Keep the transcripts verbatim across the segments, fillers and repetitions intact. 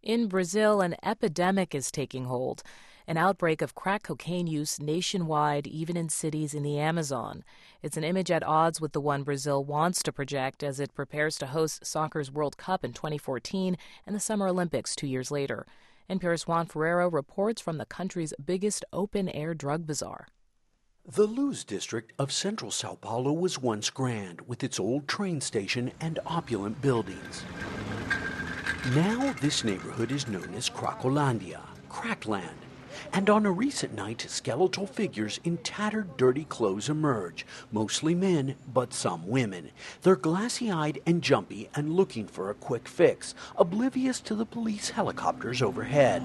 In Brazil, an epidemic is taking hold. An outbreak of crack cocaine use nationwide, even in cities in the Amazon. It's an image at odds with the one Brazil wants to project as it prepares to host soccer's World Cup in twenty fourteen and the Summer Olympics two years later. N P R's Juan Ferrero reports from the country's biggest open-air drug bazaar. The Luz district of central Sao Paulo was once grand, with its old train station and opulent buildings. Now this neighborhood is known as Cracolândia, Crackland. And on a recent night, skeletal figures in tattered, dirty clothes emerge, mostly men, but some women. They're glassy-eyed and jumpy and looking for a quick fix, oblivious to the police helicopters overhead.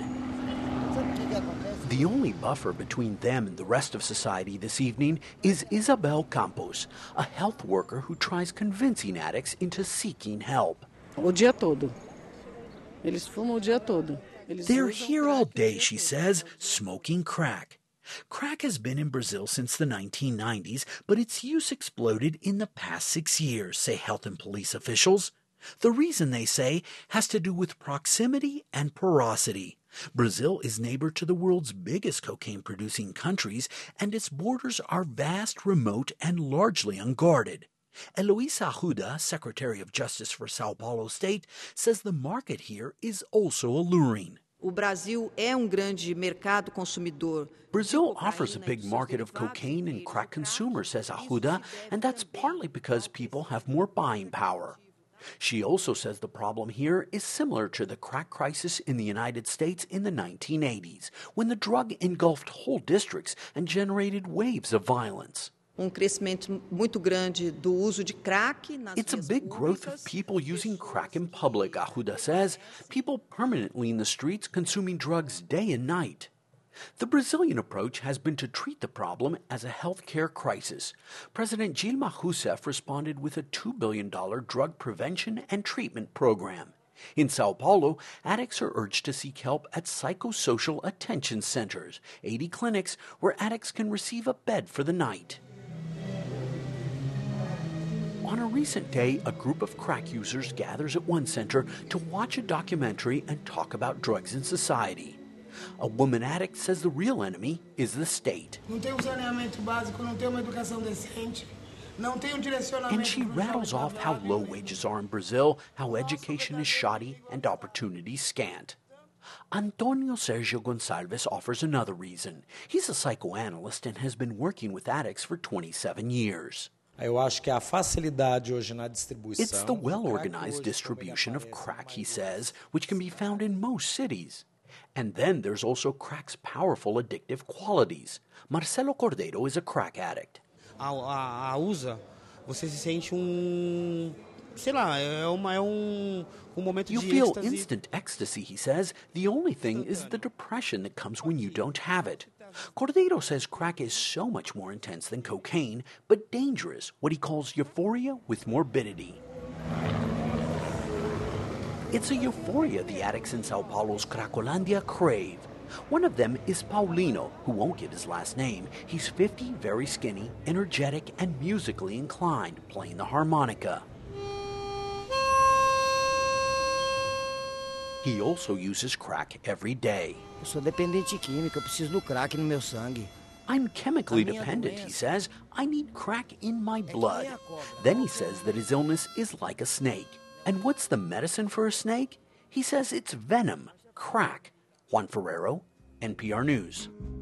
The only buffer between them and the rest of society this evening is Isabel Campos, a health worker who tries convincing addicts into seeking help. O dia todo. Eles fumam o dia todo. They're here all day, she says, smoking crack. Crack has been in Brazil since the nineteen nineties, but its use exploded in the past six years, say health and police officials. The reason, they say, has to do with proximity and porosity. Brazil is neighbor to the world's biggest cocaine-producing countries, and its borders are vast, remote, and largely unguarded. Eloisa Arruda, Secretary of Justice for Sao Paulo State, says the market here is also alluring. O Brasil é um grande mercado consumidor. Brazil offers a big market of cocaine and crack consumers, says Arruda, and that's partly because people have more buying power. She also says the problem here is similar to the crack crisis in the United States in the nineteen eighties, when the drug engulfed whole districts and generated waves of violence. Um crescimento muito grande do uso de crack nas It's a big growth of people using crack in public, Arruda says, people permanently in the streets consuming drugs day and night. The Brazilian approach has been to treat the problem as a health care crisis. President Dilma Rousseff responded with a two billion dollars drug prevention and treatment program. In Sao Paulo, addicts are urged to seek help at psychosocial attention centers, eighty clinics where addicts can receive a bed for the night. On a recent day, a group of crack users gathers at one center to watch a documentary and talk about drugs in society. A woman addict says the real enemy is the state. And she rattles off how low wages are in Brazil, how education is shoddy and opportunities scant. Antonio Sergio Gonçalves offers another reason. He's a psychoanalyst and has been working with addicts for twenty-seven years. It's the well-organized distribution of crack, he says, which can be found in most cities. And then there's also crack's powerful addictive qualities. Marcelo Cordeiro is a crack addict. A usa, você se sente um, sei lá, é uma é um um momento de You feel instant ecstasy, he says. The only thing is the depression that comes when you don't have it. Cordeiro says crack is so much more intense than cocaine, but dangerous, what he calls euphoria with morbidity. It's a euphoria the addicts in Sao Paulo's Cracolândia crave. One of them is Paulino, who won't give his last name. He's fifty, very skinny, energetic, and musically inclined, playing the harmonica. He also uses crack every day. Eu sou dependente químico, eu preciso do crack no meu sangue. I'm chemically dependent, he says. I need crack in my blood. Then he says that his illness is like a snake. And what's the medicine for a snake? He says it's venom, crack. Juan Ferrero, N P R News.